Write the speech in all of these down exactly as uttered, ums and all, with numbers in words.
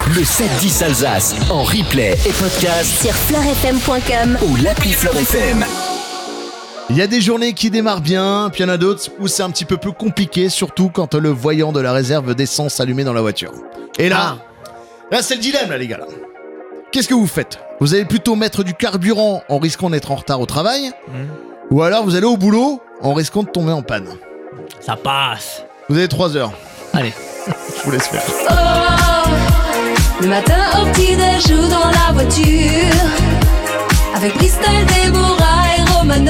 Le sept dix Alsace en replay et podcast sur fleur f m point com ou l'appli Fleur F M. Il y a des journées qui démarrent bien, puis il y en a d'autres où c'est un petit peu plus compliqué, surtout quand le voyant de la réserve d'essence allumé dans la voiture. Et là, là c'est le dilemme là les gars. Là. Qu'est-ce que vous faites ? Vous allez plutôt mettre du carburant en risquant d'être en retard au travail, mmh. ou alors vous allez au boulot en risquant de tomber en panne. Ça passe. Vous avez trois heures. Allez, je vous laisse faire. Oh, le matin au petit-déj ou dans la voiture, avec Christelle, Déborah et Romano.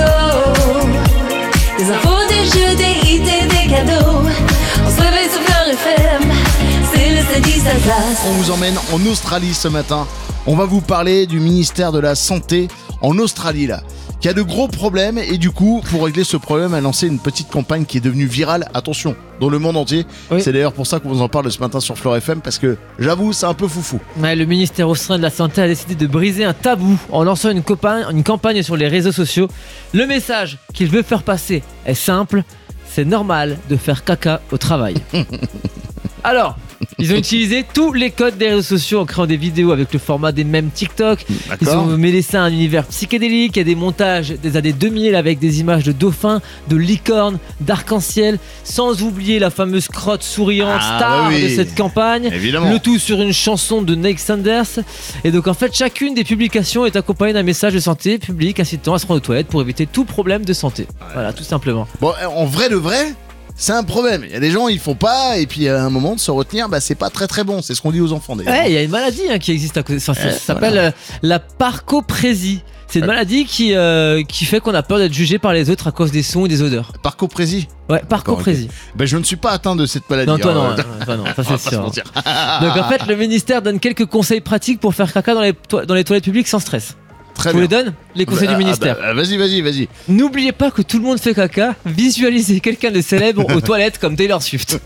Des infos, des jeux, des idées, des cadeaux. On se réveille sur Fleur F M, c'est le sept dix Alsace. On vous emmène en Australie ce matin. On va vous parler du ministère de la Santé en Australie là, qui a de gros problèmes et du coup, pour régler ce problème, a lancé une petite campagne qui est devenue virale, attention, dans le monde entier. Oui. C'est d'ailleurs pour ça qu'on vous en parle ce matin sur Fleur F M, parce que j'avoue, c'est un peu foufou. Ouais, le ministère australien de la Santé a décidé de briser un tabou en lançant une campagne, une campagne sur les réseaux sociaux. Le message qu'il veut faire passer est simple, c'est normal de faire caca au travail. Alors, ils ont utilisé tous les codes des réseaux sociaux en créant des vidéos avec le format des mêmes TikTok. D'accord. Ils ont mêlé ça à un univers psychédélique. Il y a des montages des années deux mille avec des images de dauphins, de licornes, d'arc-en-ciel, sans oublier la fameuse crotte souriante ah, star oui. de cette campagne. Évidemment. Le tout sur une chanson de Nick Sanders. Et donc en fait, chacune des publications est accompagnée d'un message de santé publique incitant à se rendre aux toilettes pour éviter tout problème de santé. Ouais. Voilà, tout simplement. Bon, en vrai de vrai, c'est un problème. Il y a des gens, ils font pas, et puis à un moment de se retenir, bah c'est pas très très bon. C'est ce qu'on dit aux enfants d'ailleurs. Ouais, il y a une maladie hein, qui existe à côté. Enfin, ça, ouais, ça s'appelle voilà. euh, la parcoprésie. C'est une maladie qui, euh, qui fait qu'on a peur d'être jugé par les autres à cause des sons et des odeurs. Parcoprésie ? Ouais, parcoprésie. Okay. Ben, je ne suis pas atteint de cette maladie. Non, toi hein. non, toi non, ça c'est sûr. Donc en fait, le ministère donne quelques conseils pratiques pour faire caca dans les, to- dans les toilettes publiques sans stress. Très je vous bien. les donne, les conseils bah, du ministère. Ah bah, vas-y, vas-y, vas-y. N'oubliez pas que tout le monde fait caca. Visualisez quelqu'un de célèbre aux toilettes comme Taylor Swift.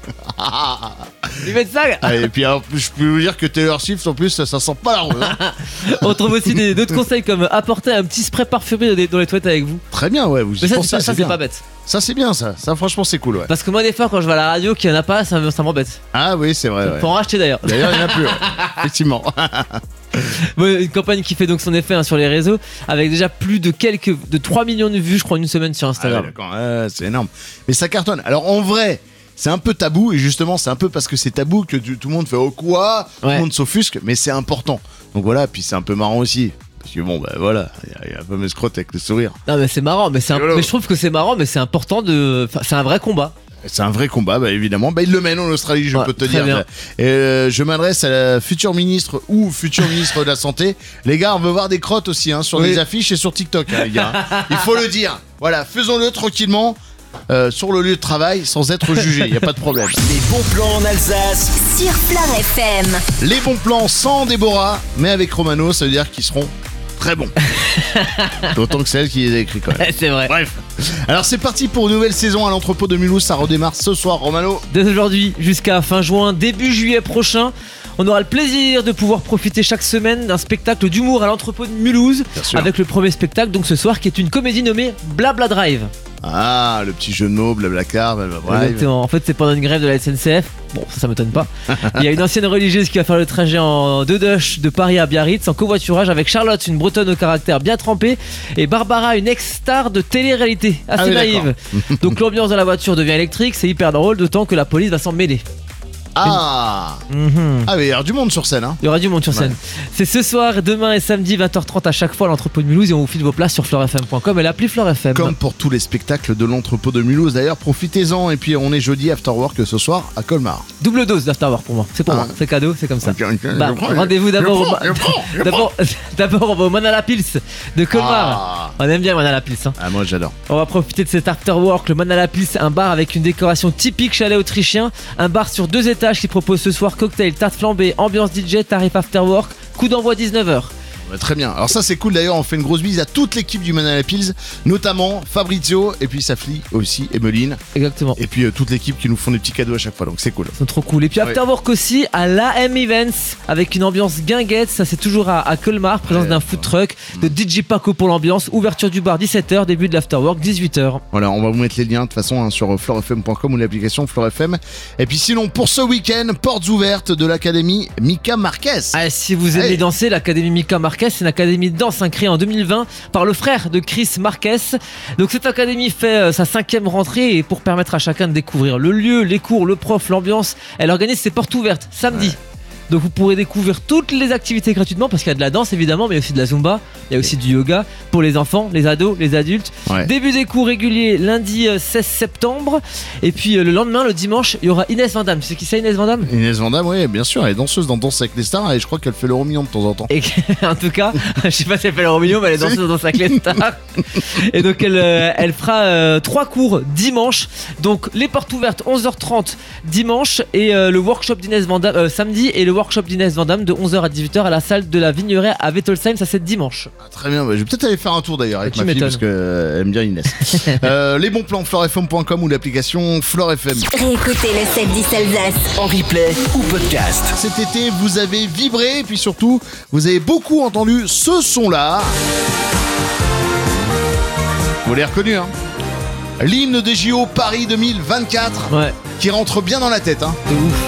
Ils mettent ça. Ah, et puis alors, je peux vous dire que Taylor Swift en plus ça, ça sent pas la rose. Hein. On trouve aussi des, d'autres conseils comme apporter un petit spray parfumé dans les, dans les toilettes avec vous. Très bien, ouais. Vous Mais ça, pensez, ça, c'est, ça c'est c'est pas bête. Ça c'est bien ça. Ça franchement c'est cool, ouais. Parce que moi des fois quand je vais à la radio qu'il y en a pas, ça, ça m'embête. Ah oui, c'est vrai. Ouais. Faut en racheter d'ailleurs. D'ailleurs il y en a plus. Ouais. Effectivement. Bon, une campagne qui fait donc son effet hein, sur les réseaux avec déjà plus de quelques de trois millions de vues je crois en une semaine sur Instagram. Ah ouais, d'accord, ouais, c'est énorme. Mais ça cartonne. Alors en vrai, c'est un peu tabou et justement c'est un peu parce que c'est tabou que tu, tout le monde fait oh quoi, ouais. Tout le monde s'offusque, mais c'est important. Donc voilà, puis c'est un peu marrant aussi. Parce que bon, bah voilà, il y, y a la fameuse crotte avec le sourire. Non mais c'est marrant, mais, c'est un... mais je trouve que c'est marrant, mais c'est important de. Enfin, c'est un vrai combat. C'est un vrai combat, bah évidemment. Bah, il le mène en Australie, je ouais, peux te dire. Bien. Et euh, je m'adresse à la future ministre ou futur ministre de la Santé. Les gars, on veut voir des crottes aussi hein, sur oui. les affiches et sur TikTok, hein, les gars. Il faut le dire. Voilà, faisons-le tranquillement. Euh, sur le lieu de travail sans être jugé, il n'y a pas de problème. Les bons plans en Alsace sur Fleur F M. Les bons plans sans Déborah, mais avec Romano, ça veut dire qu'ils seront très bons. D'autant que c'est elle qui les a écrits quand même. C'est vrai. Bref. Alors c'est parti pour une nouvelle saison à l'entrepôt de Mulhouse, ça redémarre ce soir, Romano. Dès aujourd'hui jusqu'à fin juin, début juillet prochain, on aura le plaisir de pouvoir profiter chaque semaine d'un spectacle d'humour à l'entrepôt de Mulhouse avec le premier spectacle donc ce soir qui est une comédie nommée Blabla Drive. Ah, le petit jeu de mots, Blablacar, Blabla Drive. Exactement. En fait, c'est pendant une grève de la S N C F. Bon, ça, ça m'étonne pas. Il y a une ancienne religieuse qui va faire le trajet en deux dush de Paris à Biarritz en covoiturage avec Charlotte, une bretonne au caractère bien trempé, et Barbara, une ex-star de télé-réalité assez ah oui, naïve. Donc l'ambiance dans la voiture devient électrique, c'est hyper drôle, d'autant que la police va s'en mêler. Ah mmh. Ah mais il y aura du monde sur scène hein. Il y aura du monde sur scène ouais. C'est ce soir, demain et samedi vingt heures trente à chaque fois à l'entrepôt de Mulhouse et on vous file vos places sur fleur f m point com et l'appli Fleur F M. Comme pour tous les spectacles de l'entrepôt de Mulhouse d'ailleurs, profitez-en et puis on est jeudi after work ce soir à Colmar. Double dose d'after work pour moi, c'est pour ah. moi, c'est cadeau, c'est comme ça. Okay, okay, bah, rendez-vous d'abord au, ma... d'abord, d'abord au Manala Pils de Colmar. Ah. On aime bien Manala Pils hein. Ah moi j'adore. On va profiter de cet after work, le Manala Pils, un bar avec une décoration typique chalet autrichien, un bar sur deux étages qui propose ce soir cocktail, tarte flambée, ambiance D J, tarif after work, coup d'envoi dix-neuf heures. Bah, très bien. Alors ça c'est cool d'ailleurs, on fait une grosse bise à toute l'équipe du Manala Pills, notamment Fabrizio et puis Safli aussi, Emeline. Exactement. Et puis euh, toute l'équipe qui nous font des petits cadeaux à chaque fois, donc c'est cool. C'est trop cool. Et puis Afterwork aussi à l'A M Events avec une ambiance guinguette. Ça c'est toujours à, à Colmar, présence Ouais, d'un food truck, de D J Paco pour l'ambiance, ouverture du bar dix-sept heures, début de l'Afterwork dix-huit heures. Voilà, on va vous mettre les liens de toute façon hein, sur flore f m point com ou l'application Flore F M. Et puis sinon pour ce week-end, portes ouvertes de l'académie Mika Marquez. Ah, si vous aimez Hey. danser, l'académie Mika Marquez, c'est une académie de danse hein, créée en deux mille vingt par le frère de Chris Marquez. Donc cette académie fait euh, sa cinquième rentrée et pour permettre à chacun de découvrir le lieu, les cours, le prof, l'ambiance, elle organise ses portes ouvertes samedi. Ouais. Donc vous pourrez découvrir toutes les activités gratuitement parce qu'il y a de la danse évidemment, mais aussi de la zumba, il y a aussi du yoga pour les enfants, les ados, les adultes. Ouais. Début des cours réguliers lundi euh, seize septembre et puis euh, le lendemain, le dimanche, il y aura Inès Vandamme. Tu sais qui c'est Inès Vandamme? Inès Vandamme, oui, bien sûr, elle est danseuse dans Danse avec les stars et je crois qu'elle fait l'euro million de temps en temps. Et en tout cas, je sais pas si elle fait l'euro million, mais elle est danseuse dans Danse avec les stars. Et donc elle, euh, elle fera euh, trois cours dimanche. Donc les portes ouvertes onze heures trente dimanche et euh, le workshop d'Inès Vandamme euh, samedi et le workshop d'Inès Vandamme de onze heures à dix-huit heures à la salle de la Vigneraie à Wettolsheim, ça c'est dimanche. Ah, très bien, bah, je vais peut-être aller faire un tour d'ailleurs avec Tu ma fille m'étonnes. parce qu'elle aime bien Inès. euh, les bons plans flore f m point com ou l'application Flore F M. Réécoutez le sept dix Alsace. En replay ou podcast. Cet été, vous avez vibré et puis surtout, vous avez beaucoup entendu ce son-là. Vous l'avez reconnu, hein? L'hymne des J O Paris deux mille vingt-quatre Ouais, qui rentre bien dans la tête, hein. de ouf.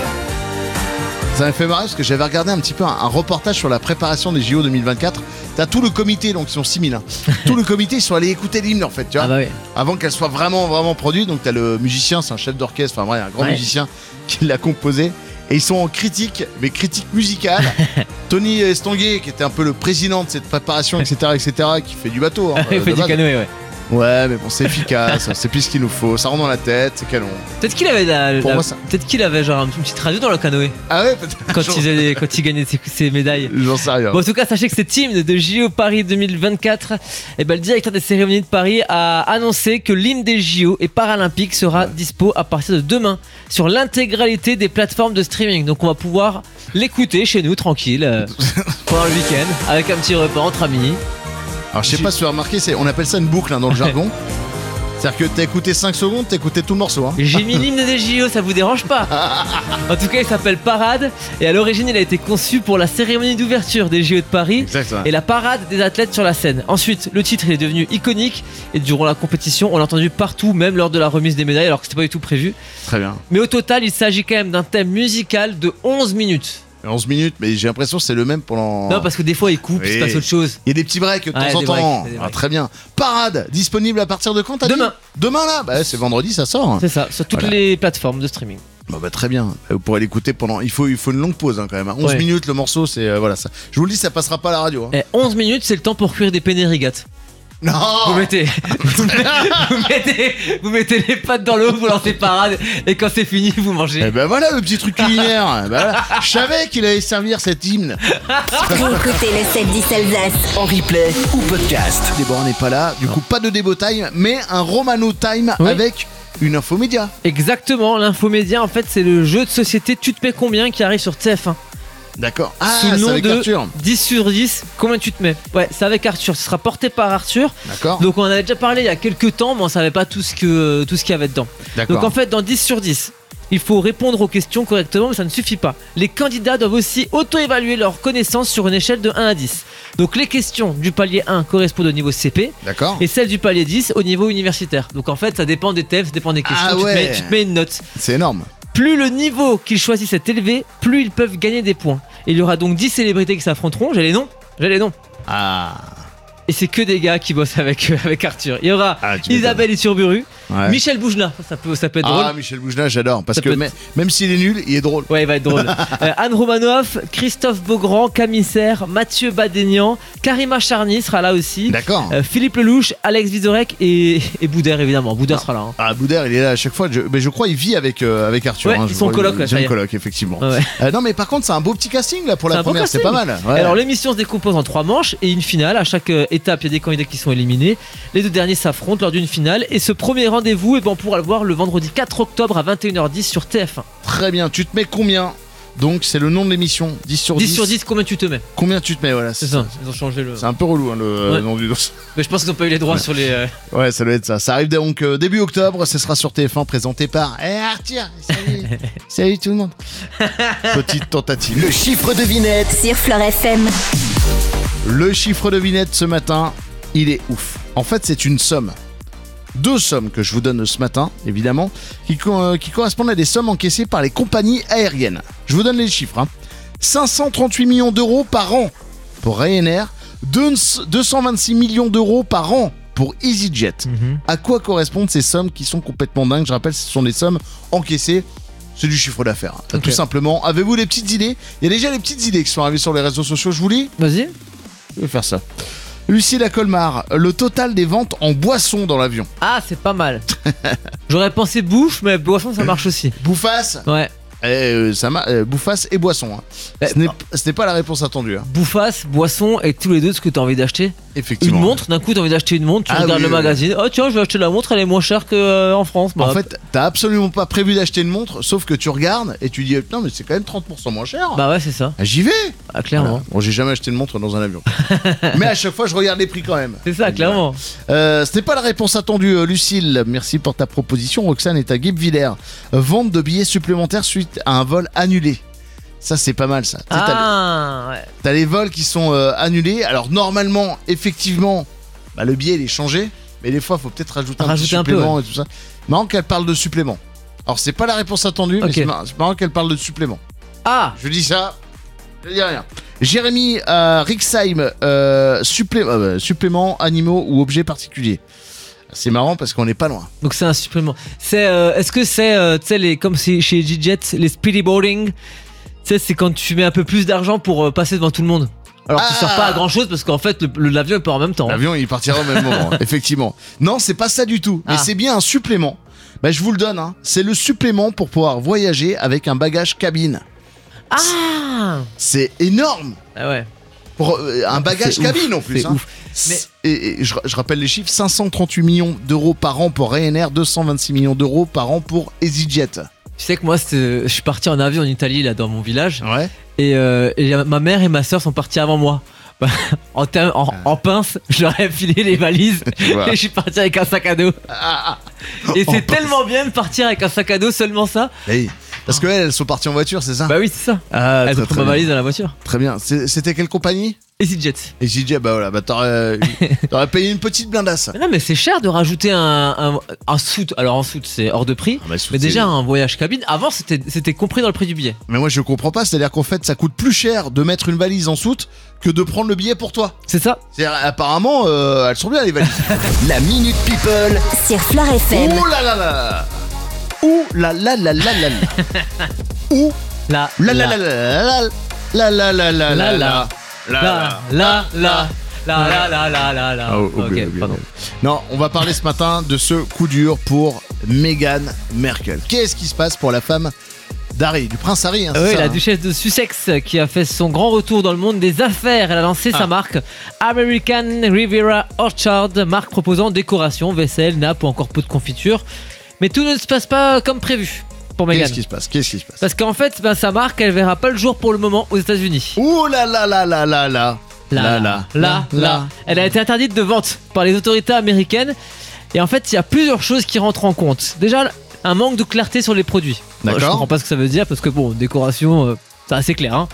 Ça m'a fait marrer parce que j'avais regardé un petit peu un, un reportage sur la préparation des J O deux mille vingt-quatre. T'as tout le comité, donc ils sont six mille. Hein. Tout le comité, ils sont allés écouter l'hymne en fait, tu vois. Ah bah oui. Avant qu'elle soit vraiment, vraiment produite. Donc t'as le musicien, c'est un chef d'orchestre, enfin vrai, un grand Ouais. musicien qui l'a composé. Et ils sont en critique, mais critique musicale. Tony Estanguet, qui était un peu le président de cette préparation, et cetera, et cetera, qui fait du bateau. Hein, Il euh, fait de du base. canoë, ouais. Ouais, mais bon, c'est efficace, c'est plus ce qu'il nous faut. Ça rentre dans la tête, c'est canon. Peut-être qu'il avait la, Pour la- moi, ça- peut-être qu'il avait genre une petite radio dans le canoë Ah ouais, peut-être. quand J'en- il, faisait- quand il gagnait ses, ses médailles. J'en sais rien. Bon, en tout cas, sachez que cet hymne de J O Paris deux mille vingt-quatre, eh ben, le directeur des cérémonies de Paris a annoncé que l'hymne des J O et Paralympiques sera dispo à partir de demain sur l'intégralité des plateformes de streaming. Donc on va pouvoir l'écouter chez nous, tranquille, euh, pendant le week-end, avec un petit repas entre amis. Alors je sais pas si vous avez remarqué, c'est, on appelle ça une boucle hein, dans le jargon. C'est-à-dire que t'as écouté cinq secondes, t'as écouté tout le morceau. Hein. J'ai mis l'hymne des J O, ça vous dérange pas? En tout cas, il s'appelle Parade et à l'origine, il a été conçu pour la cérémonie d'ouverture des J O de Paris. Exactement. Et la parade des athlètes sur la scène. Ensuite, le titre il est devenu iconique et durant la compétition, on l'a entendu partout, même lors de la remise des médailles, alors que c'était pas du tout prévu. Très bien. Mais au total, il s'agit quand même d'un thème musical de onze minutes. onze minutes, mais j'ai l'impression que c'est le même pendant. Non, parce que des fois, il coupe, il se Oui. passe autre chose. Il y a des petits breaks de temps Ouais, en des temps. breaks, des Ah, breaks. très bien. Parade, disponible à partir de quand t'as dit Demain. Demain là Bah c'est vendredi, ça sort. C'est ça, sur toutes Voilà. les plateformes de streaming. Bah, bah, très bien. Vous pourrez l'écouter pendant. Il faut, il faut une longue pause hein, quand même. hein. onze Ouais. minutes le morceau, c'est euh, voilà ça. Je vous le dis, ça passera pas à la radio. hein. Et onze minutes, c'est le temps pour cuire des penne rigates. Non. Vous mettez, vous, mettez, vous, mettez, vous mettez les pattes dans l'eau, vous lancez parade, et quand c'est fini, vous mangez. Et ben voilà le petit truc culinaire. Bah, voilà. Je savais qu'il allait servir cet hymne. Réécoutez le sept dix Alsace. En replay ou podcast. Déborah n'est pas là. Du coup, pas de Débo Time, mais un Romano Time Oui. avec une infomédia. Exactement, l'infomédia, en fait, c'est le jeu de société Tu te paies combien qui arrive sur T F un. D'accord. Ah, Sous le c'est nom avec de Arthur. dix sur dix, combien tu te mets? Ouais, c'est avec Arthur, ce sera porté par Arthur. D'accord. Donc on en avait déjà parlé il y a quelques temps, mais on savait pas tout ce que tout ce qu'il y avait dedans. D'accord. Donc en fait, dans dix sur dix, il faut répondre aux questions correctement, mais ça ne suffit pas. Les candidats doivent aussi auto-évaluer leurs connaissances sur une échelle de un à dix. Donc les questions du palier un correspondent au niveau C P D'accord. et celles du palier dix au niveau universitaire. Donc en fait, ça dépend des thèmes, ça dépend des questions. Ah tu, te ouais. mets, tu te mets une note. C'est énorme. Plus le niveau qu'ils choisissent est élevé, plus ils peuvent gagner des points. Il y aura donc dix célébrités qui s'affronteront. J'ai les noms. J'ai les noms. Ah. Et c'est que des gars qui bossent avec, euh, avec Arthur. Il y aura Ah, tu Isabelle Iturburu, Ouais. Michel Boujna, ça, ça peut, ça peut être Ah, drôle. Michel Boujna, j'adore. Parce Ça que peut même, même s'il est nul, il est drôle. Ouais, il va être drôle. Euh, Anne Romanoff, Christophe Beaugrand, Camille Serre, Mathieu Badénian, Karima Charny sera là aussi. D'accord. Euh, Philippe Lelouch, Alex Vizorek et, et Boudère évidemment. Boudère sera là. hein. Ah, Boudère, il est là à chaque fois. Je, mais je crois qu'il vit avec, euh, avec Arthur. Ouais, hein, ils je sont vois, coloc, il- ouais, J'ai ça y une est. coloc, effectivement. Ouais, ouais. Euh, non, mais par contre, c'est un beau petit casting là pour C'est la un beau première. C'est casting. pas mal. Ouais. Alors l'émission se décompose en trois manches et une finale. À chaque euh, étape, il y a des candidats qui sont éliminés. Les deux derniers s'affrontent lors d'une finale. Et ce premier rendez-vous, eh ben, on pourra le voir le vendredi quatre octobre à vingt et une heures dix sur T F un. Très bien. Tu te mets combien Donc c'est le nom de l'émission. dix sur dix. dix sur dix, combien tu te mets? Combien tu te mets, voilà. C'est ça, ils ont changé le. C'est un peu relou hein, le Ouais. nom du dos. Mais je pense qu'ils n'ont pas eu les droits sur les. euh, Ouais, ça doit être ça. Ça arrive donc euh, début octobre. Ce sera sur T F un présenté par Eh Arthur. Salut. Salut tout le monde. Petite tentative. Le chiffre devinette. Sur Fleure F M. Le chiffre devinette ce matin, il est ouf. En fait, c'est une somme. Deux sommes que je vous donne ce matin, évidemment, qui, co- euh, qui correspondent à des sommes encaissées par les compagnies aériennes. Je vous donne les chiffres. Hein. cinq cent trente-huit millions d'euros par an pour Ryanair, deux cent vingt-six millions d'euros par an pour EasyJet. Mhm. À quoi correspondent ces sommes qui sont complètement dingues? Je rappelle, ce sont des sommes encaissées. C'est du chiffre d'affaires. hein. Ok. Tout simplement. Avez-vous des petites idées? Il y a déjà les petites idées qui sont arrivées sur les réseaux sociaux. Je vous lis. Vas-y. Je vais faire ça. Lucille à Colmar, le total des ventes en boissons dans l'avion. Ah, c'est pas mal. J'aurais pensé bouffe, mais boisson, ça marche aussi. Bouffasse, Ouais. eh, euh, ça ma- euh, Bouffasse et boisson. hein. Bah, Ce n'est- non. ce n'est pas la réponse attendue. hein. Bouffasse, boisson et tous les deux ce que t'as envie d'acheter. Une Effectivement. montre, d'un coup t'as envie d'acheter une montre, tu Ah regardes oui, le oui, magazine. Oh tiens, je vais acheter la montre, elle est moins chère qu'en France. Bah, En fait, t'as absolument pas prévu d'acheter une montre, sauf que tu regardes et tu dis non mais c'est quand même trente pour cent moins cher. bah ouais, c'est ça. Ah, J'y vais. Ah, clairement. Voilà. Bon, j'ai jamais acheté une montre dans un avion. mais à chaque fois, je regarde les prix quand même. C'est ça, clairement. Euh, ce n'est pas la réponse attendue, euh, Lucille. Merci pour ta proposition. Roxane est à Guebwiller. Euh, Vente de billets supplémentaires suite à un vol annulé. Ça, c'est pas mal, ça. Tu sais, t'as les- Ah, ouais. T'as les vols qui sont euh, annulés. Alors, normalement, effectivement, bah, le billet, il est changé. Mais des fois, il faut peut-être rajouter un Rajouter petit un peu, supplément et tout ça. Marrant qu'elle parle de supplément. Alors, c'est pas la réponse attendue, mais Ok. c'est mar- c'est marrant qu'elle parle de supplément. Ah, Je dis ça, je dis rien. Jérémy à Rixheim, euh, supplé- euh, supplément, animaux ou objets particuliers. C'est marrant parce qu'on n'est pas loin. donc c'est un supplément. C'est, euh, est-ce que c'est, euh, tu sais, les, comme c'est chez EasyJet, les speedy boarding. Tu sais, c'est quand tu mets un peu plus d'argent pour euh, passer devant tout le monde. Alors tu Ah. sers pas à grand chose parce qu'en fait, le, le- l'avion il part en même temps. hein. L'avion, il partira au même moment, effectivement. Non, c'est pas ça du tout. Mais Ah. c'est bien un supplément. Bah, je vous le donne. Hein. C'est le supplément pour pouvoir voyager avec un bagage cabine. Ah, C'est énorme. ah ouais. Pour euh, un bagage C'est cabine ouf, en plus. c'est hein. ouf. Mais- Et, et je, je rappelle les chiffres, cinq cent trente-huit millions d'euros par an pour Ryanair, deux cent vingt-six millions d'euros par an pour EasyJet. Tu sais que moi, c'était- je suis parti en avion en Italie, là, dans mon village. Ouais. Et, euh, et ma mère et ma soeur sont partis avant moi. Bah, en, ter- en, en pince, je leur ai filé les valises Voilà. et je suis parti avec un sac à dos. Ah, Et En c'est pince. tellement bien de partir avec un sac à dos, seulement ça. hey. Parce qu'elles, elles sont parties en voiture, c'est ça? Bah oui, c'est ça. Ah, Elles très, ont pris très ma bien. valise dans la voiture. Très bien. C'est- C'était quelle compagnie? EasyJet. EasyJet, bah voilà, bah t'aurais, t'aurais payé une petite blindasse. Mais non, mais c'est cher de rajouter un, un, un soute. Alors en soute, c'est hors de prix. Ah bah, soute, mais c'est- déjà, un voyage cabine, avant, c'était c'était compris dans le prix du billet. Mais moi je comprends pas, c'est-à-dire qu'en fait ça coûte plus cher de mettre une valise en soute que de prendre le billet pour toi. C'est ça. C'est-à-dire, apparemment, euh, elles sont bien les valises. La Minute People. Sur Fleure F M. Ouh là là là. Ouh là là là là là là. Ouh Là, là là là là là là là là là là là là, là, là, là, là, là, là, là, là. Ah, Ok, oublie, oublie, pardon. oublie. Non, on va parler ce matin de ce coup dur pour Meghan Merkel. Qu'est-ce qui se passe pour la femme d'Harry, du prince Harry hein, c'est Oui, ça, la hein. duchesse de Sussex qui a fait son grand retour dans le monde des affaires. Elle a lancé Ah. sa marque American Riviera Orchard, marque proposant décoration, vaisselle, nappe ou encore pot de confiture. Mais tout ne se passe pas comme prévu pour Meghan. Qu'est-ce qui se passe Qu'est-ce qui se passe Parce qu'en fait, ben, sa marque, elle verra pas le jour pour le moment aux États-Unis. Ouh là là là là là là Là, là, là, là. Elle a été interdite de vente par les autorités américaines. Et en fait, il y a plusieurs choses qui rentrent en compte. Déjà, un manque de clarté sur les produits. D'accord. Je comprends pas ce que ça veut dire parce que bon, décoration, euh, c'est assez clair. Hein.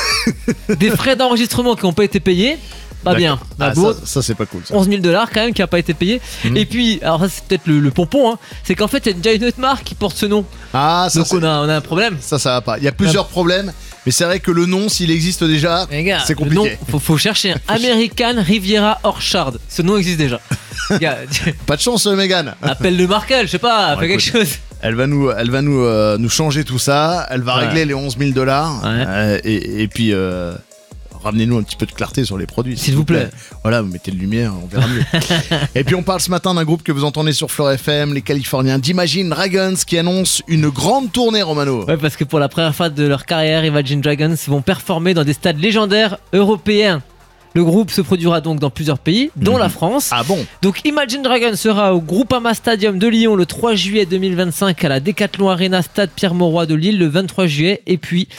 Des frais d'enregistrement qui n'ont pas été payés, pas bien. Ah, Bah, beau, ça, ça, c'est pas cool ça. onze mille dollars quand même qui n'a pas été payé. Mhm. Et puis, alors ça c'est peut-être le, le pompon, hein, c'est qu'en fait il y a déjà une autre marque qui porte ce nom. Ah ça Donc c'est- on a, on a un problème. ça ça va pas. Il y a plusieurs problèmes, mais c'est vrai que le nom s'il existe déjà, Les gars, c'est le nom, compliqué. faut, faut chercher. American Riviera Orchard. Ce nom existe déjà. Les gars, Pas de chance euh, Meghan. appelle le Markel, je sais pas, Bon, fais quelque écoute. chose. Elle va nous, elle va nous, euh, nous changer tout ça. Elle va Ouais. régler les onze mille dollars. Ouais. Et, et puis euh, ramenez-nous un petit peu de clarté sur les produits, S'il vous plaît. Voilà, vous mettez de lumière, on verra mieux. Et puis on parle ce matin d'un groupe que vous entendez sur Fleure F M, les Californiens d'Imagine Dragons, qui annoncent une grande tournée, Romano. Ouais, parce que pour la première fois de leur carrière, Imagine Dragons vont performer dans des stades légendaires européens. Le groupe se produira donc dans plusieurs pays, dont Mhm. la France. Ah bon? Donc Imagine Dragons sera au Groupama Stadium de Lyon le trois juillet deux mille vingt-cinq, à la Decathlon Arena Stade Pierre-Mauroy de Lille le vingt-trois juillet, et puis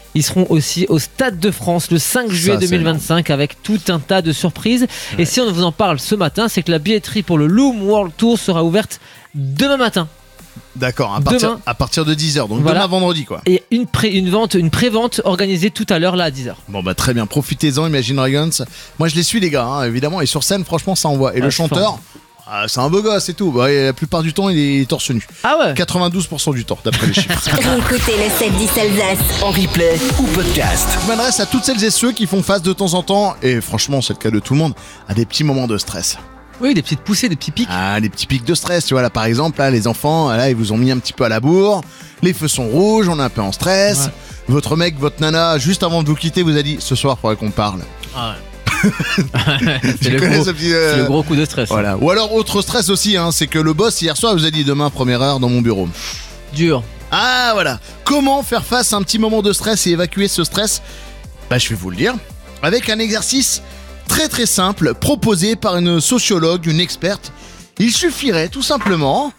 Ils seront aussi au Stade de France le cinq juillet Ça, c'est deux mille vingt-cinq avec tout un tas de surprises. Ouais. Et si on vous en parle ce matin, c'est que la billetterie pour le Loom World Tour sera ouverte demain matin. D'accord, à partir, Demain. à partir de dix heures, donc Voilà. demain vendredi quoi. Et une, pré- une, vente, une pré-vente organisée tout à l'heure là à dix heures. Bon bah très bien, profitez-en, Imagine Dragons. Moi je les suis les gars, hein, évidemment, et sur scène franchement ça envoie. Et Ah, le c'est chanteur, ah, c'est un beau gosse et tout, bah, et la plupart du temps il est torse nu. Ah ouais. quatre-vingt-douze pour cent du temps d'après les chiffres. Réécoutez le sept dix Alsace. En replay ou podcast. Je m'adresse à toutes celles et ceux qui font face de temps en temps, et franchement c'est le cas de tout le monde, à des petits moments de stress. Oui, des petites poussées, des petits pics. Ah, les petits pics de stress, tu vois, là par exemple, là les enfants, là ils vous ont mis un petit peu à la bourre, les feux sont rouges, on est un peu en stress, Ouais. votre mec, votre nana, juste avant de vous quitter, vous a dit, ce soir faudrait qu'on parle. Ah ouais. c'est, Tu le connais gros, ce petit, euh, c'est le gros coup de stress. Voilà. Ou alors autre stress aussi, hein, c'est que le boss hier soir vous a dit demain première heure dans mon bureau. Dur. Ah voilà. Comment faire face à un petit moment de stress et évacuer ce stress? Bah je vais vous le dire. Avec un exercice très très simple proposé par une sociologue, une experte. Il suffirait tout simplement.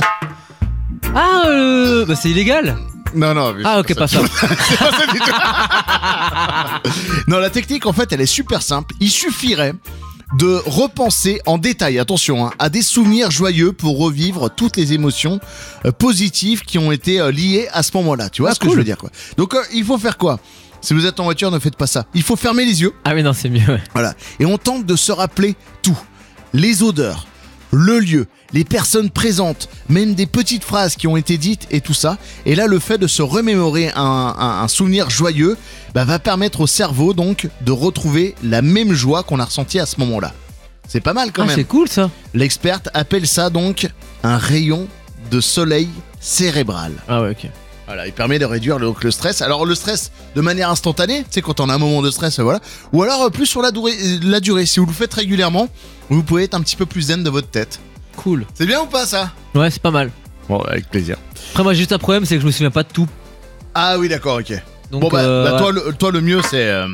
Ah, euh, bah c'est illégal. Non non. mais Ah c'est ok, pas ça. C'est pas ça du tout. Non, la technique en fait elle est super simple. Il suffirait de repenser en détail, attention, hein, à des souvenirs joyeux pour revivre toutes les émotions euh, positives qui ont été euh, liées à ce moment-là. Tu vois Ah, ce que cool. je veux dire quoi. Donc euh, il faut faire quoi? Si vous êtes en voiture, ne faites pas ça. Il faut fermer les yeux, Ah oui, non, c'est mieux. Ouais. voilà, et on tente de se rappeler tout. Les odeurs, le lieu, les personnes présentes, même des petites phrases qui ont été dites et tout ça. Et là, le fait de se remémorer un, un- un souvenir joyeux bah, va permettre au cerveau donc de retrouver la même joie qu'on a ressentie à ce moment-là. C'est pas mal quand Ah, même. c'est cool ça. L'experte appelle ça donc un rayon de soleil cérébral. Ah ouais, ok. Voilà, il permet de réduire le, donc, le stress. Alors le stress de manière instantanée, tu sais quand on a un moment de stress, voilà. Ou alors euh, plus sur la durée, euh, la durée. Si vous le faites régulièrement, vous pouvez être un petit peu plus zen de votre tête. Cool. C'est bien ou pas ça? Ouais, c'est pas mal. Bon, avec plaisir. Après, moi, j'ai juste un problème, c'est que je me souviens pas de tout. Ah oui, d'accord, ok. Donc, bon bah, euh, bah, ouais. toi, le, toi le mieux c'est euh,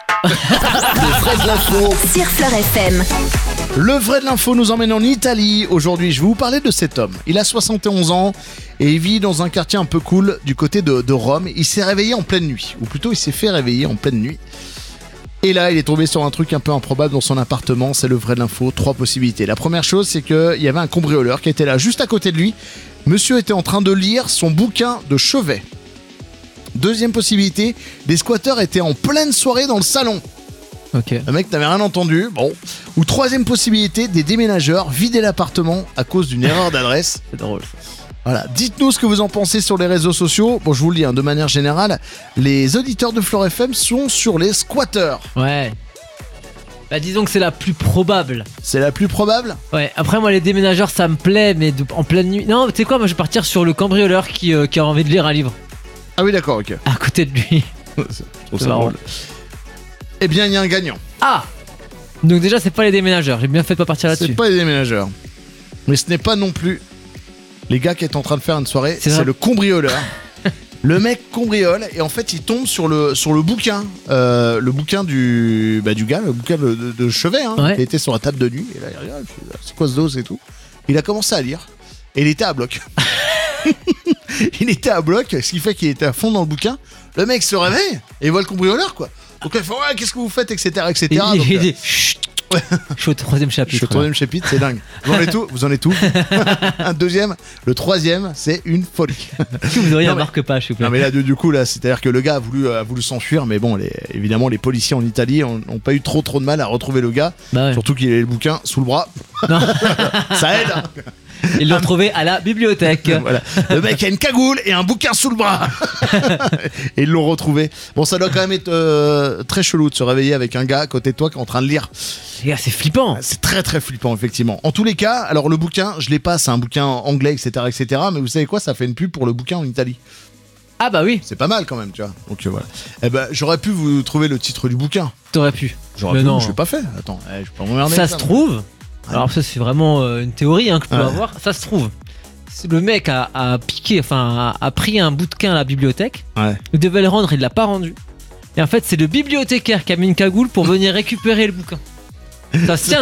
Le vrai de l'info. Sur Fleur F M. le vrai de l'info nous emmène en Italie. Aujourd'hui, je vais vous parler de cet homme. Il a soixante et onze ans et il vit dans un quartier un peu cool du côté de, de Rome. Il s'est réveillé en pleine nuit, ou plutôt il s'est fait réveiller en pleine nuit. Et là, il est tombé sur un truc un peu improbable dans son appartement. C'est le vrai de l'info. Trois possibilités. La première chose, c'est qu'il y avait un cambrioleur qui était là, juste à côté de lui. Monsieur était en train de lire son bouquin de chevet. Deuxième possibilité, les squatteurs étaient en pleine soirée dans le salon. Ok. Le mec n'avait rien entendu. Bon. Ou troisième possibilité, des déménageurs vidaient l'appartement à cause d'une erreur d'adresse. C'est drôle ça. Voilà, dites-nous ce que vous en pensez sur les réseaux sociaux. Bon, je vous le dis, hein, de manière générale, les auditeurs de Fleur F M sont sur les squatteurs. Ouais. Bah, disons que c'est la plus probable. C'est la plus probable. Ouais, après, moi, les déménageurs, ça me plaît, mais de- en pleine nuit. Non, tu sais quoi, moi, je vais partir sur le cambrioleur qui, euh, qui a envie de lire un livre Ah oui, d'accord, ok. à côté de lui. Je trouve C'est ça marrant. drôle. Eh bien, il y a un gagnant. Ah! Donc, déjà, c'est pas les déménageurs. J'ai bien fait de pas partir C'est là-dessus. pas les déménageurs. Mais ce n'est pas non plus les gars qui est en train de faire une soirée. C'est C'est ça. le cambrioleur. Le mec cambriole et en fait il tombe sur le, sur le bouquin, euh, le bouquin du, bah, du gars, le bouquin de, de- de chevet, hein, Ouais. qui était sur la table de nuit. Et là il regarde, il fait, c'est quoi ce dos et tout. Il a commencé à lire et il était à bloc. Il était à bloc, ce qui fait qu'il était à fond dans le bouquin. Le mec se réveille et il voit le cambrioleur quoi. Donc il fait ouais qu'est-ce que vous faites etc etc. Et, Donc, il euh, dit chut. Je suis au troisième je suis au chapitre. troisième chapitre, c'est dingue. Vous en êtes tout, vous en êtes tout. Un deuxième, le troisième, c'est une folie. Est-ce que vous auriez Non, un mais- marque-page, s'il vous plaît? Non mais là du, du coup là, c'est-à-dire que le gars a voulu, a voulu s'enfuir, mais bon, les, évidemment les policiers en Italie ont, ont pas eu trop trop de mal à retrouver le gars, Bah ouais. surtout qu'il avait le bouquin sous le bras. Non. Ça aide. Hein. Ils l'ont retrouvé à la bibliothèque. Voilà. Le mec a une cagoule et un bouquin sous le bras. Et ils l'ont retrouvé. Bon, ça doit quand même être euh, très chelou de se réveiller avec un gars à côté de toi qui est en train de lire. Les gars, c'est flippant. C'est très très flippant effectivement. En tous les cas, alors le bouquin, je l'ai pas, c'est un bouquin anglais, et cetera, et cetera. Mais vous savez quoi, ça fait une pub pour le bouquin en Italie. Ah bah oui, C'est pas mal quand même, tu vois. Donc euh, voilà. Eh ben, j'aurais pu vous trouver le titre du bouquin. t'aurais pu. J'aurais Mais pu, non. je l'ai pas fait. Attends, eh, je peux pas m'emmerder Ça avec se non. trouve. Alors ça c'est vraiment euh, une théorie hein, que tu peux Ouais. avoir. Ça se trouve. C'est Le mec a, a piqué, enfin a, a pris un bouquin à la bibliothèque. Ouais. Il devait le rendre, il l'a pas rendu. Et en fait c'est le bibliothécaire qui a mis une cagoule pour venir récupérer le bouquin. Ça se tient non?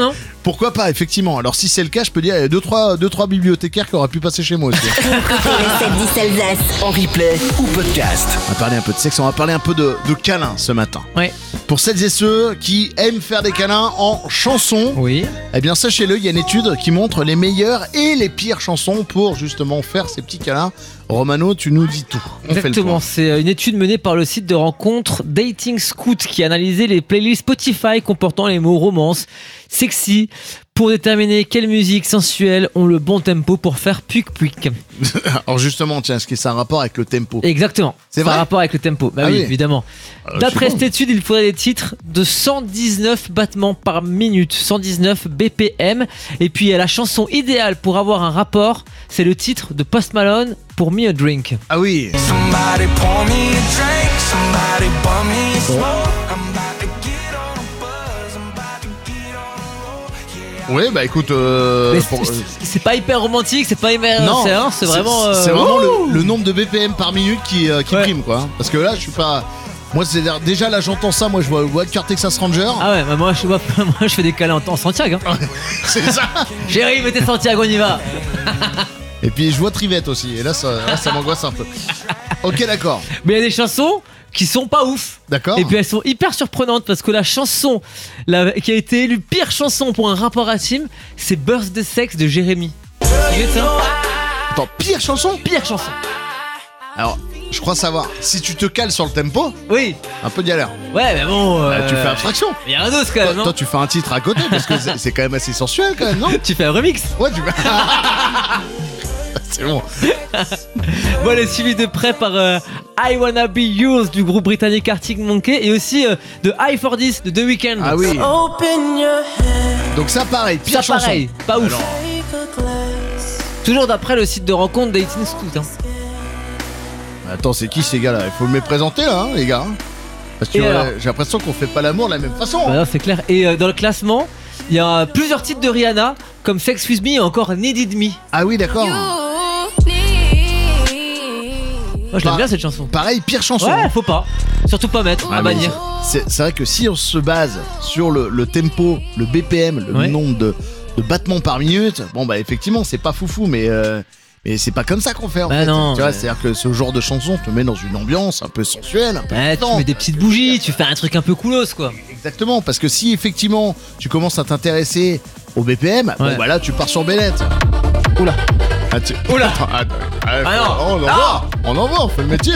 Pourquoi pas, effectivement. Alors si c'est le cas, je peux dire, il y a deux trois, deux, trois bibliothécaires qui auraient pu passer chez moi aussi. Écoutez le sept dix Alsace. En replay ou podcast. On va parler un peu de sexe, on va parler un peu de, de câlins ce matin. Ouais. Pour celles et ceux qui aiment faire des câlins en chanson, Oui. eh bien sachez-le, il y a une étude qui montre les meilleures et les pires chansons pour justement faire ces petits câlins. Romano, tu nous dis tout. On fait le Exactement, point. c'est une étude menée par le site de rencontre Dating Scout qui a analysé les playlists Spotify comportant les mots romance, sexy, pour déterminer quelles musiques sensuelles ont le bon tempo pour faire puic-puic. Alors justement, tiens, est-ce que c'est un rapport avec le tempo? Exactement, C'est ça vrai a rapport avec le tempo. Bah Ah oui, oui. évidemment. Euh, D'après je sais cette étude, il faudrait des titres de cent dix-neuf battements par minute, cent dix-neuf B P M. Et puis la chanson idéale pour avoir un rapport, c'est le titre de Post Malone pour Me a Drink. Ah oui. Somebody pour me a drink, somebody pour me a smoke. I'm about to get on a buzz, I'm about to get on a roll, yeah. Oui, bah écoute, euh, Mais pour- c'est- c'est pas hyper romantique, c'est pas hyper. non, c'est hein, c'est vraiment. euh, c'est vraiment wouh. le, le nombre de B P M par minute qui, euh, qui Ouais. prime, quoi. Parce que là, je suis pas. Moi, c'est déjà là, j'entends ça. Moi, je vois Walker Texas Ranger. Ah ouais, bah moi, je, moi, moi je fais des câlins en, en Santiago. Hein. C'est ça. Chérie, mettez Santiago, on y va. Et puis, je vois Trivette aussi. Et là, ça, là, ça m'angoisse un peu. Ok, d'accord. Mais il y a des chansons qui sont pas ouf. D'accord. Et puis elles sont hyper surprenantes parce que la chanson la- qui a été élue pire chanson pour un rapport intime, c'est Birthday Sex de Jérémy. Tu sais ça Attends, pire chanson. Pire chanson. Alors, je crois savoir. Si tu te cales sur le tempo, Oui. un peu de galère. Ouais, mais bon. Bah, euh, tu fais abstraction. Il y a un dos quand Toi, même, non toi, tu fais un titre à côté parce que c'est c'est quand même assez sensuel, quand même, non? Tu fais un remix. Ouais, tu fais. C'est bon. Bon, elle est suivie de près par euh, I Wanna Be Yours du groupe britannique Arctic Monkey et aussi euh, de I for This de The Weeknd. Ah oui. Open your head, Donc ça, pareil, pire Ça chanson. pareil, pas ouf. Alors, take a glass. Toujours d'après le site de rencontre Dating Scout. Hein. attends, c'est qui ces gars-là? Il faut me les présenter là, hein, les gars. Parce que Et euh, alors j'ai l'impression qu'on fait pas l'amour de la même façon. Bah non, c'est clair. Et euh, dans le classement, il y a plusieurs titres de Rihanna comme Sex With Me et encore Needed Me. Ah oui, d'accord. Moi je l'aime Bah, bien cette chanson. Pareil, pire chanson. Ouais, faut pas. Surtout pas mettre, Ah, à mais bannir. C'est c'est vrai que si on se base sur le, le tempo, le B P M, le Ouais. nombre de, de battements par minute, bon bah effectivement c'est pas foufou, mais euh, mais c'est pas comme ça qu'on fait en Bah fait. non, tu vois, mais- c'est-à-dire que ce genre de chanson te met dans une ambiance un peu sensuelle, un peu Ouais, tu détente. mets des petites bougies, tu fais un truc un peu coolos quoi. Exactement, parce que si effectivement tu commences à t'intéresser au B P M, bon Ouais. bah là tu pars sur Bennett. Oula. Ah, tu- Oula. Attends, attends, allez, Ah non. on en Ah. voit, on en voit, on fait le métier.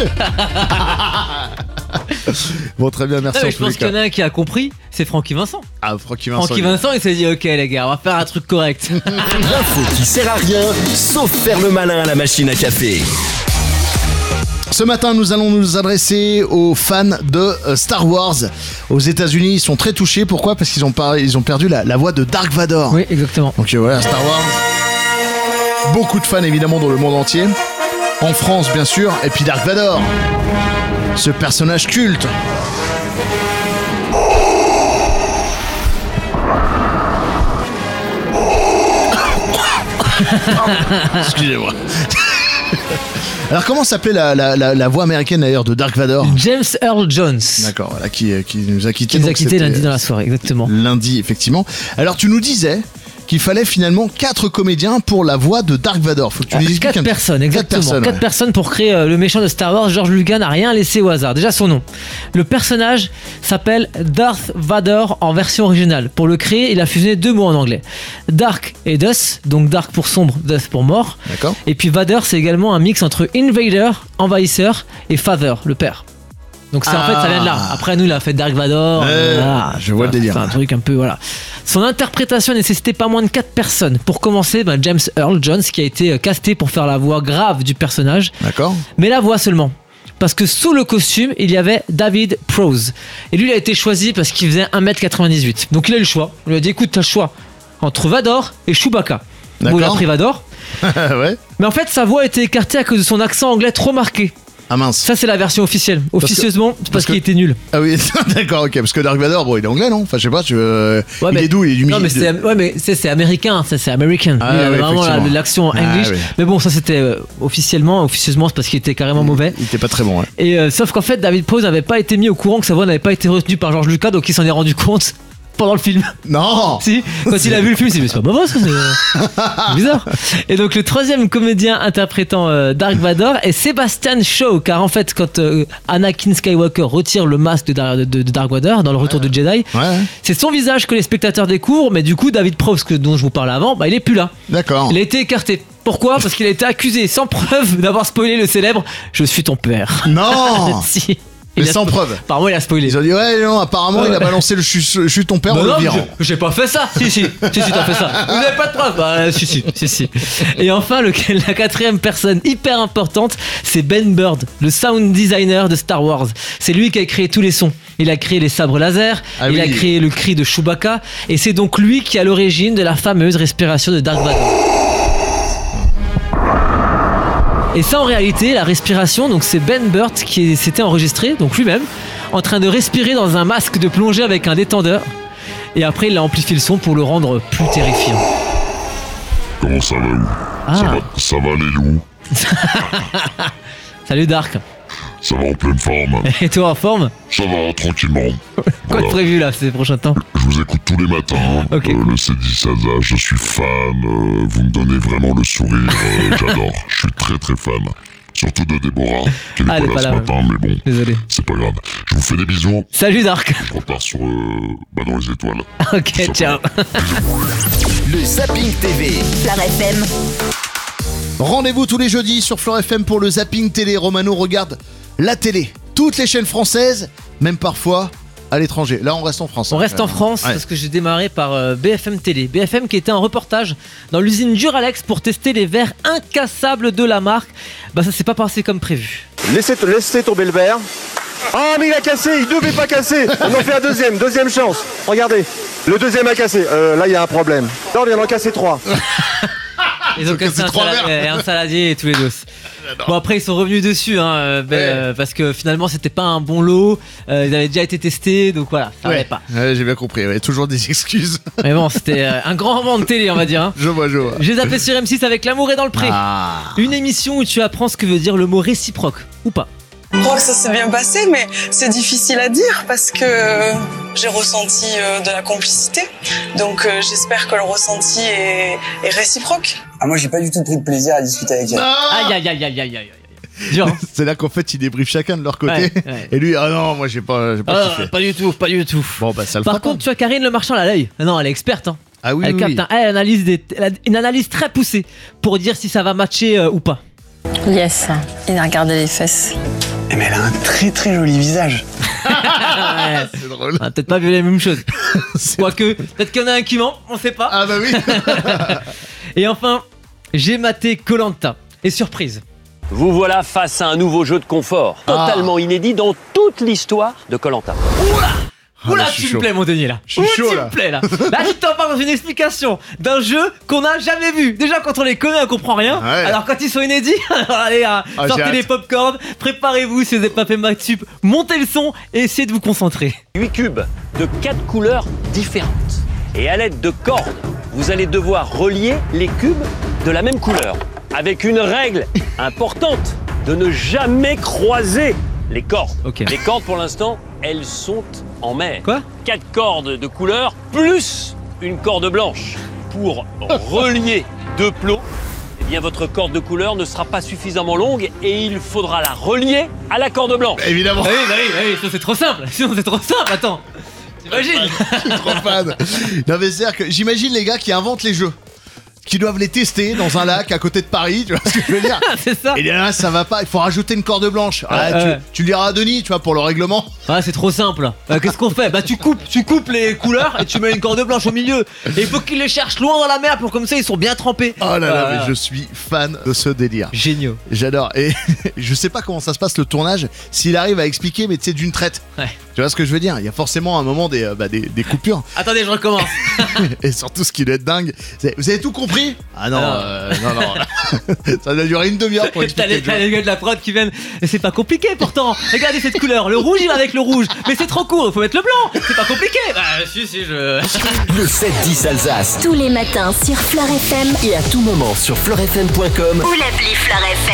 Bon, très bien, merci Non, mais en je tous pense les qu'il y en cas. a un qui a compris, c'est Francky Vincent. Ah, Francky Vincent. Francky Vincent il s'est dit ok les gars, on va faire un truc correct. L'info qui sert à rien, sauf faire le malin à la machine à café. Ce matin, nous allons nous adresser aux fans de euh, Star Wars. Aux États-Unis, ils sont très touchés. Pourquoi? Parce qu'ils ont, par- ils ont perdu la, la voix de Dark Vador. Oui, exactement. Donc euh, voilà, Star Wars. Beaucoup de fans évidemment dans le monde entier. En France, bien sûr. Et puis Dark Vador. Ce personnage culte. Excusez-moi. Alors comment s'appelait la, la, la, la voix américaine d'ailleurs de Dark Vador? James Earl Jones. D'accord, voilà, qui, euh, qui nous a quittés. Qui nous a donc quitté c'était, lundi dans euh, la soirée, exactement. Lundi, effectivement. Alors tu nous disais qu'il fallait finalement quatre comédiens pour la voix de Dark Vador. Faut que tu nous expliques Quatre un- personnes, exactement. Quatre Quatre personnes, personnes, ouais. pour créer euh, le méchant de Star Wars. George Lucas n'a rien laissé au hasard. Déjà son nom. Le personnage s'appelle Darth Vader en version originale. Pour le créer, il a fusionné deux mots en anglais. Dark et Death, donc Dark pour sombre, Death pour mort. D'accord. Et puis Vader, c'est également un mix entre Invader, envahisseur, et Father, le père. Donc c'est en fait ça vient de là. Après nous il a fait Dark Vador. Ouais, voilà. je vois le délire. C'est un truc un peu voilà. Son interprétation nécessitait pas moins de quatre personnes. Pour commencer, bah, James Earl Jones qui a été casté pour faire la voix grave du personnage, D'accord. mais la voix seulement. Parce que sous le costume, il y avait David Prowse. Et lui, il a été choisi parce qu'il faisait un mètre quatre-vingt-dix-huit. Donc il a eu le choix. On lui a dit écoute, t'as le choix entre Vador et Chewbacca. Bon, il a D'accord. pris Vador. Ouais. Mais en fait, sa voix a été écartée à cause de son accent anglais trop marqué. Ah mince. Ça, c'est la version officielle. que- Officieusement, c'est parce, parce que- qu'il était nul. Ah oui, d'accord, ok. Parce que Dark Vador, bon, il est anglais, non? Enfin, je sais pas, tu veux... Ouais, il mais- est d'où? Il est du Non, milieu. mais c'est, ouais, mais c'est, c'est américain, ça c'est American. Ah, Lui, il avait ouais, vraiment la- effectivement. l'accent Ah, English. oui. Mais bon, ça c'était euh, officiellement. Officieusement, c'est parce qu'il était carrément mauvais. Il était pas très bon, ouais. Et euh, sauf qu'en fait, David Prowse n'avait pas été mis au courant que sa voix n'avait pas été retenue par George Lucas, donc il s'en est rendu compte. pendant le film. Non. Si, quand il a vu le film, il s'est dit mais c'est pas bon ça, c'est c'est bizarre. Et donc le troisième comédien interprétant euh, Dark Vador est Sebastian Shaw, car en fait quand euh, Anakin Skywalker retire le masque de, de, de, de Dark Vador dans le Retour de Jedi, Ouais. c'est son visage que les spectateurs découvrent, mais du coup David Prowse, que- dont je vous parlais avant, bah il est plus là. D'accord. Il a été écarté. Pourquoi ? Parce qu'il a été accusé sans preuve d'avoir spoilé le célèbre « Je suis ton père ». Non. Si. Mais Il a sans spo- preuve. Apparemment, il a spoilé. Ils ont dit ouais non apparemment il a balancé le je suis je suis ton père Bah en non, le virant. j'ai- j'ai pas fait ça. Si, si, si, si, t'as fait ça. Vous n'avez pas de preuve. Bah, si, si, si, si. Et enfin, le, la quatrième personne hyper importante, c'est Ben Bird, le sound designer de Star Wars. C'est lui qui a créé tous les sons. Il a créé les sabres laser, Ah il oui. a créé le cri de Chewbacca, et c'est donc lui qui est à l'origine de la fameuse respiration de Dark Vador. Et ça, en réalité, la respiration, donc c'est Ben Burt qui s'était enregistré, donc lui-même, en train de respirer dans un masque de plongée avec un détendeur. Et après, il a amplifié le son pour le rendre plus terrifiant. Comment ça va, loup Ah. ça, va, ça va les loups? Salut Dark. Ça va en pleine forme? Et toi en forme? Ça va, tranquillement. Quoi de Voilà. prévu là ces prochains temps? Je vous écoute tous les matins, Ok, euh, cool. le C dix Alsace, je suis fan, euh, vous me donnez vraiment le sourire, euh, j'adore, je suis très très fan. Surtout de Déborah, qui n'est Ah, elle est pas pas là là, ce matin, mais bon, Désolé. c'est pas grave. Je vous fais des bisous, Salut Dark. je repars sur, euh, bah, dans les étoiles. Ok, ciao. Le Zapping T V. Flar F M. Rendez-vous tous les jeudis sur Flar F M pour le zapping télé. Romano regarde la télé, toutes les chaînes françaises, même parfois à l'étranger. Là on reste en France. On hein. reste en France Ouais. parce que j'ai démarré par euh, B F M Télé. B F M qui était en reportage dans l'usine Duralex pour tester les verres incassables de la marque. Bah ça s'est pas passé comme prévu. Laissez, laissez tomber le verre. Ah mais il a cassé, il devait pas casser. On en fait un deuxième, deuxième chance. Regardez, le deuxième a cassé. Euh, là il y a un problème. Là on vient d'en casser trois. Ils ont cassé cassé un, trois sala- verres. et un saladier et tous les deux. Bon après ils sont revenus dessus hein, euh, ben, Ouais. euh, parce que finalement c'était pas un bon lot, euh, ils avaient déjà été testés donc voilà ça allait Ouais. pas. Ouais, j'ai bien compris, ouais, toujours des excuses. Mais bon c'était euh, un grand moment de télé on va dire. Hein. Je vois, je vois. J'ai zappé sur M six avec L'amour est dans le pré. Ah. Une émission où tu apprends ce que veut dire le mot réciproque ou pas. Je crois que ça s'est bien passé, mais c'est difficile à dire parce que j'ai ressenti euh, de la complicité. Donc euh, j'espère que le ressenti est, est réciproque. Ah, moi, j'ai pas du tout pris de plaisir à discuter avec elle. Ah. Aïe aïe aïe aïe aïe aïe aïe. Dur. Hein. C'est là qu'en fait ils débriefent chacun de leur côté. Ouais, ouais. Et lui, ah non, moi j'ai pas, j'ai pas Ah, kiffé. pas du tout, pas du tout. Bon bah ça le Par fera contre, pas. tu as Karine Le Marchand à l'œil. Non, elle est experte. Hein. Ah oui, elle oui, capte oui. un- elle analyse des, elle a une analyse très poussée pour dire si ça va matcher euh, ou pas. Yes, il a regardé les fesses. Eh, mais elle a un très très joli visage. Ouais. C'est drôle. On a peut-être pas vu les mêmes choses. C'est- Quoique, peut-être qu'il y en a un qui ment, on sait pas. Ah bah oui. Et enfin, j'ai maté Koh-Lanta. Et surprise. Vous voilà face à un nouveau jeu de confort, Ah. totalement inédit dans toute l'histoire de Koh Lanta. Ah, Oula, là, je suis tu me chaud. plais, mon Denis, là. Je suis Ouh, chaud, tu là. me plais, là. Là, tu t'en parles dans une explication d'un jeu qu'on n'a jamais vu. Déjà, quand on les connaît, on comprend rien. Ouais. Alors, quand ils sont inédits, alors allez, hein, Ah, j'ai sortez hâte. les popcorn, préparez-vous si vous n'avez pas fait maths sup, montez le son et essayez de vous concentrer. huit cubes de quatre couleurs différentes. Et à l'aide de cordes, vous allez devoir relier les cubes de la même couleur. Avec une règle importante de ne jamais croiser les cordes. Ok. Les cordes, pour l'instant, elles sont en mer. Quoi ? Quatre cordes de couleur plus une corde blanche. Pour relier deux plots, eh bien votre corde de couleur ne sera pas suffisamment longue et il faudra la relier à la corde blanche. Évidemment. Bah oui, bah oui, bah oui, ça c'est trop simple. Sinon, c'est trop simple, attends. T'imagines ? Je suis trop fan. Non mais c'est-à-dire que j'imagine les gars qui inventent les jeux, qui doivent les tester dans un lac à côté de Paris, tu vois ce que je veux dire. C'est ça. Et là ça va pas, il faut rajouter une corde blanche. Ah, Ouais, tu, ouais. tu le diras à Denis, tu vois, pour le règlement. Ah, c'est trop simple. Euh, Qu'est-ce qu'on fait ? Bah tu coupes, tu coupes les couleurs et tu mets une corde blanche au milieu. Et il faut qu'ils les cherchent loin dans la mer pour comme ça ils sont bien trempés. Oh là là, Voilà. mais je suis fan de ce délire. Géniaux. J'adore. Et je sais pas comment ça se passe le tournage, s'il arrive à expliquer, mais tu sais, d'une traite. Ouais. Tu vois ce que je veux dire? Il y a forcément un moment des, euh, bah, des, des coupures. Attendez, je recommence. Et surtout, ce qui doit être dingue, c'est- vous avez tout compris? Ah non, Ah non. euh, non, non. Ça doit durer une demi-heure pour T'as expliquer les, le jeu. t'as les gars de la prod qui viennent. Mais c'est pas compliqué pourtant. Regardez cette couleur. Le rouge il va avec le rouge. Mais c'est trop court. Il faut mettre le blanc. C'est pas compliqué. Bah si si je. Le sept dix Alsace. Tous les matins sur Flar F M Et à tout moment sur fleurfm point com. ou l'appli Flar F M.